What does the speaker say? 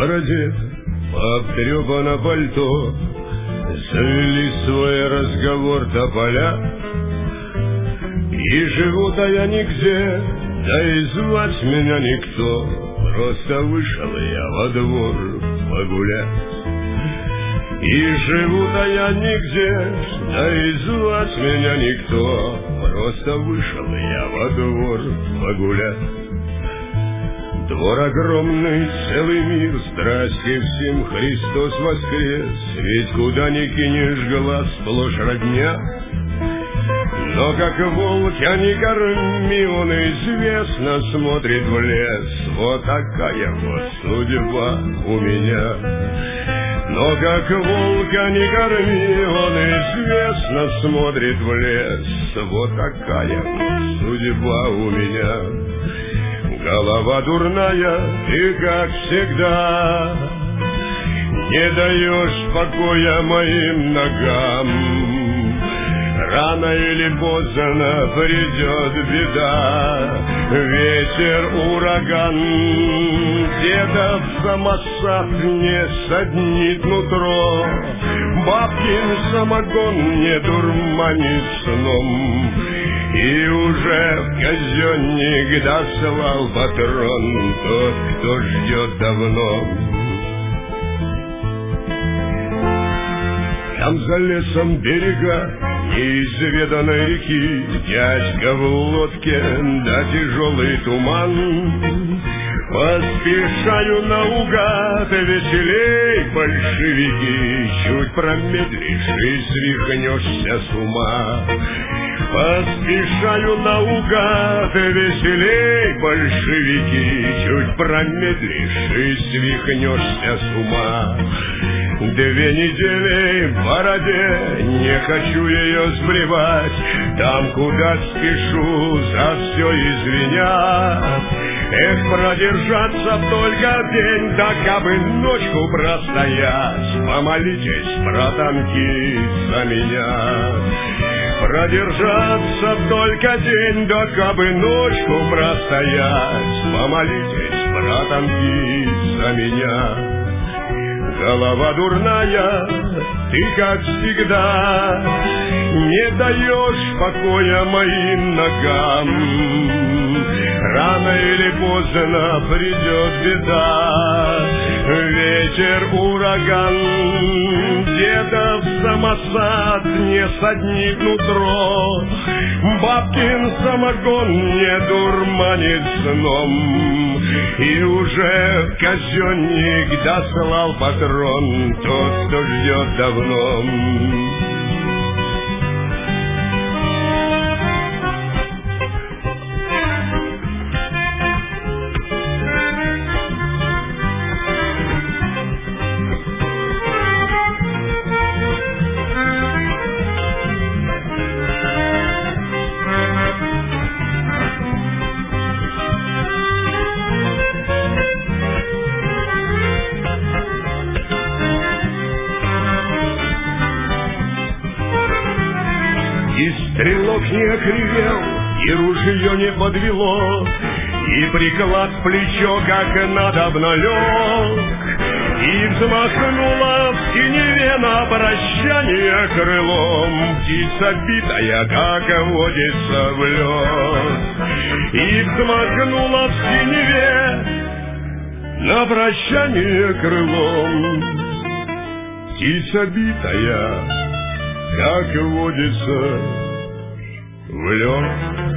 прадед, обтрепано пальто, завели свой разговор тополя. И живу-то я нигде, да и звать меня никто, просто вышел я во двор погулять. И живу-то я нигде, да и звать меня никто, просто вышел я во двор погулять. Двор огромный, целый мир, здрасте всем, Христос воскрес, ведь куда ни кинешь глаз, сплошь родня. Но как волк, а не корми, он известно смотрит в лес, вот такая вот судьба у меня. Но как волк, а не корми, он известно смотрит в лес, вот такая вот судьба у меня. Голова дурная, ты как всегда не даешь покоя моим ногам. Рано или поздно придет беда, ветер, ураган, где-то в самосад не саднит нутро, бабкин самогон не дурманит сном. И уже в казенник дослал патрон тот, кто ждет давно. Там за лесом берега неизведанной реки, дядька в лодке, да тяжелый туман. Поспешаю наугад, веселей, большевики, чуть промедлишь и свихнешься с ума. Поспешаю наугад, веселей, большевики, чуть промедлишь и свихнешься с ума. 2 недели в бороде, не хочу ее сблевать, там, куда спешу, за все извинять. Эх, продержаться только день, да кабы ночку простоять, помолитесь, братанки, за меня. Продержаться только день, да кабы ночку простоять, помолитесь, братанки, за меня. Голова дурная, ты как всегда не даешь покоя моим ногам. Рано или поздно придет беда, ветер, ураган, где-то в самосад не саднит нутро, бабкин самогон не дурманит сном. И уже в казенник дослал патрон тот, кто ждет давно. Стрелок не окривел, и ружье не подвело, и приклад в плечо как надобно лег, и взмахнула в синеве на прощание крылом птица битая, как водится в лед. И взмахнула в синеве на прощание крылом птица битая, как водится в лед.